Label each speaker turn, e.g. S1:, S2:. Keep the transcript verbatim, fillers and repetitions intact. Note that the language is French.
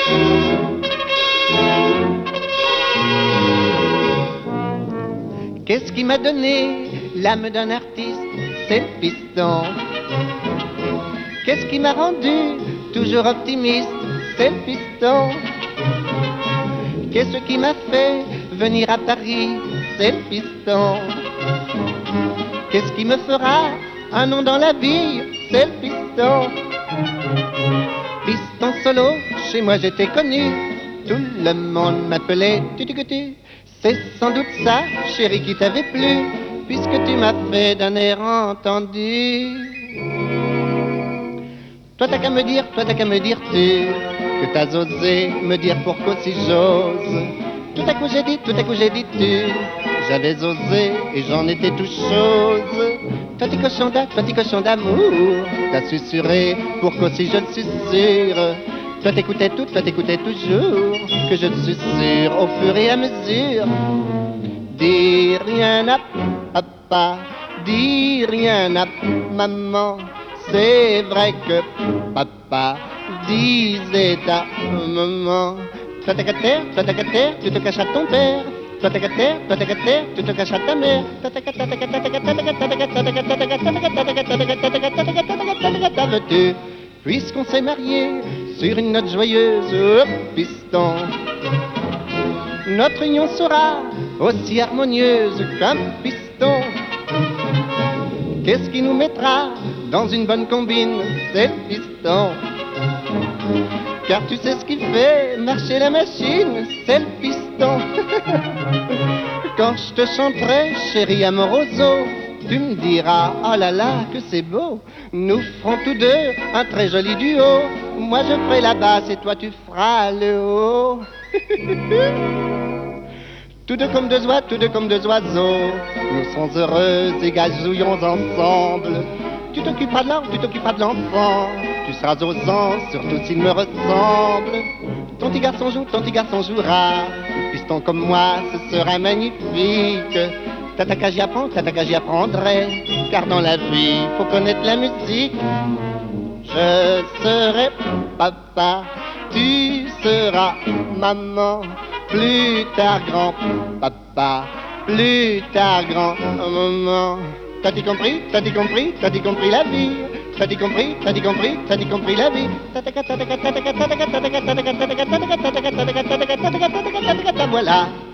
S1: Qu'est-ce qui m'a donné l'âme d'un artiste? C'est le piston. Qu'est-ce qui m'a rendu toujours optimiste? C'est le piston. Qu'est-ce qui m'a fait venir à Paris? C'est le piston. Qu'est-ce qui me fera un nom dans la vie? C'est le piston. Piston solo, chez moi j'étais connu. Tout le monde m'appelait Tutucutu. C'est sans doute ça, chérie, qui t'avait plu, puisque tu m'as fait d'un air entendu. Toi t'as qu'à me dire, toi t'as qu'à me dire tu, que t'as osé me dire pourquoi si j'ose. Tout à coup j'ai dit, tout à coup j'ai dit tu, j'avais osé et j'en étais tout chose. Toi t'es cochon d'amour, toi t'es cochon d'amour, t'as susurré pourquoi si je le susurre. Toi t'écoutais tout, toi t'écoutais toujours, que je te susurre au fur et à mesure. Dis rien à papa, dis rien à maman. C'est vrai que papa disait à maman. Toi t'as qu'à terre, toi t'as qu'à terre, tu te caches à ton père. Toi t'as qu'à terre, toi t'as qu'à terre, tu te caches à ta mère. Toi t'as qu'à terre, toi t'as qu'à terre, toi t'as qu'à terre, toi t'as qu'à terre, toi t'as qu'à terre, toi t'as qu'à terre, toi t'as qu'à terre, veux-tu, puisqu'on s'est mariés sur une note joyeuse, oh, piston, notre union sera aussi harmonieuse qu'un piston. Qu'est-ce qui nous mettra dans une bonne combine? C'est le piston. Car tu sais ce qui fait marcher la machine, c'est le piston. Quand je te chanterai, chérie amoroso, tu me diras, oh là là, que c'est beau. Nous ferons tous deux un très joli duo. Moi je ferai la basse et toi tu feras le haut. Tous deux comme deux oies, tous deux comme deux oiseaux, nous serons heureux et gazouillons ensemble. Tu t'occuperas de l'enfant, tu t'occuperas de l'enfant, tu seras aux anges, surtout s'il me ressemble. Ton petit garçon joue, ton petit garçon jouera, piston comme moi, ce sera magnifique. T'as ta qu'à j'y apprendre, t'as ta qu'à j'y apprendrai, car dans la vie, faut connaître la musique. Je serai papa, tu seras maman, plus tard grand papa, plus tard grand maman. T'as-tu compris, t'as-tu compris, t'as-tu compris la vie? T'as-tu compris, t'as-tu compris, t'as-tu compris la vie? Voilà.